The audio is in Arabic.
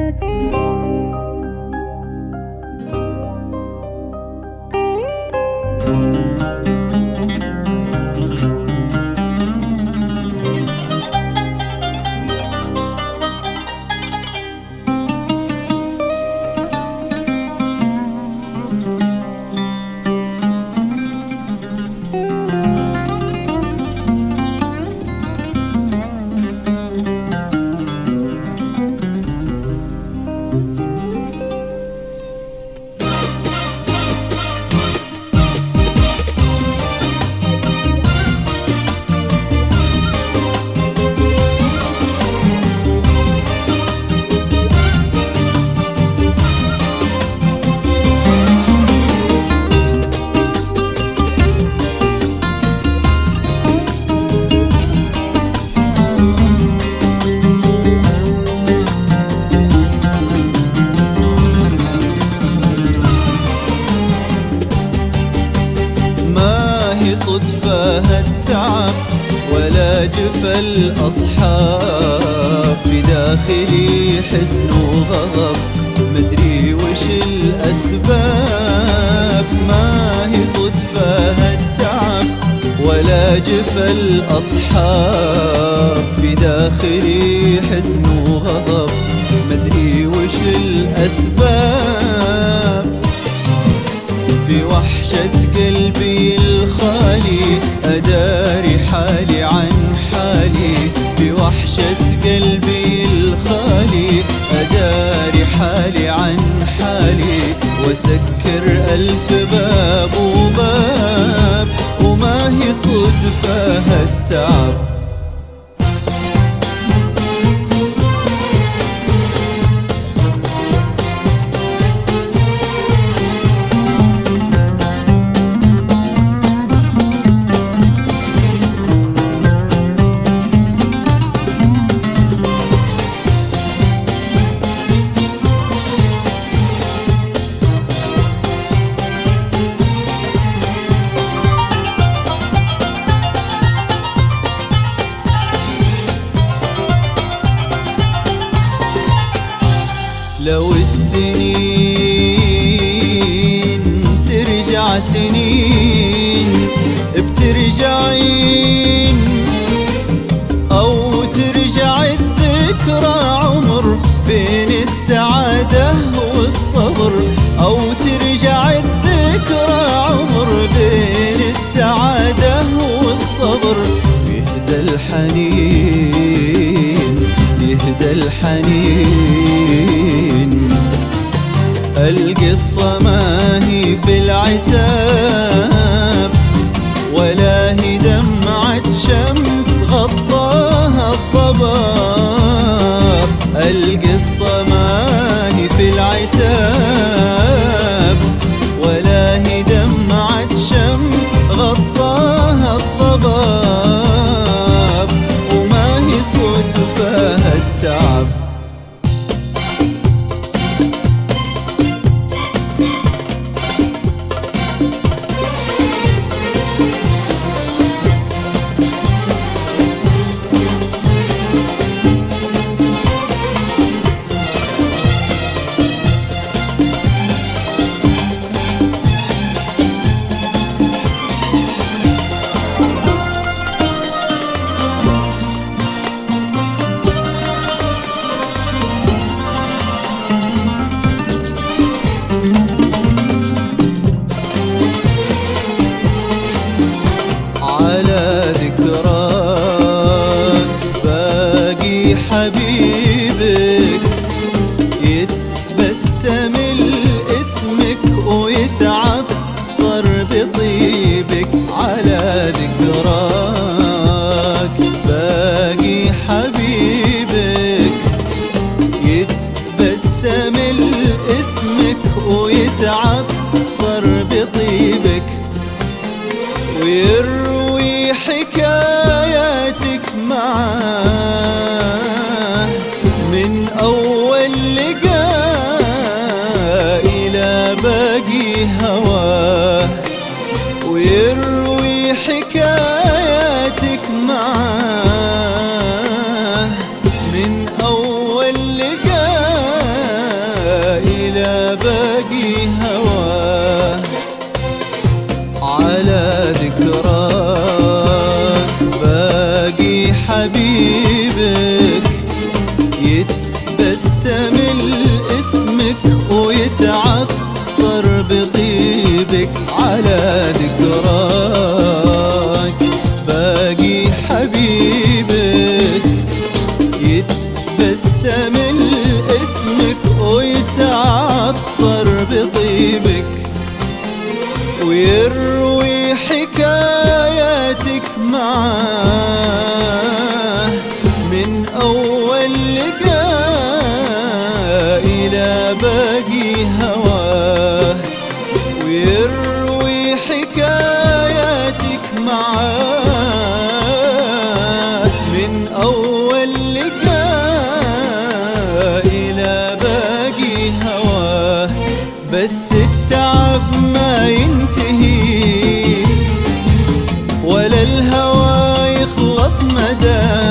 صدفة هالتعب ولا جفا الأصحاب، في داخلي حزن وغضب مدري وش الأسباب. ما هي صدفة هالتعب ولا جفا الأصحاب، في داخلي حزن وغضب مدري وش الأسباب. في وحشة قلبي الخالي أداري حالي عن حالي، في وحشة قلبي الخالي أداري حالي عن حالي، وسكر ألف باب وباب، وما هي صدفة هالتعب. لو السنين ترجع سنين بترجعين، أو ترجع الذكرى عمر بين السعادة والصبر، أو ترجع الذكرى عمر بين السعادة والصبر. يهدى الحنين يهدى الحنين، القصة ما هي في العتاب، ولا هي دمعة شمس غطاها الضباب. القصة ما هي في العتاب، ولا هي دمعة شمس غطاها الضباب، وما هي صدفة هالتعب. على ذكراك باقي حبيبك، يتبسم اسمك ويتعطر بطيبك. على ذكراك باقي حبيبك، يتبسم اسمك ويتعطر بطيبك، ويروي حكاياتك معاه من أول لقاء إلى باقي هواه. ويروي حكاياتك معاه من أول لقاء يتبسم اسمك ويتعطر بطيبك، ويروي حكاياتك معاه من أول لقاء إلى باقي هواه، ويروي حكاياتك معاه من أول لقاء إلى باقي هواه. بس التعب ما ينتهي ولا الهوى يخلص مداه،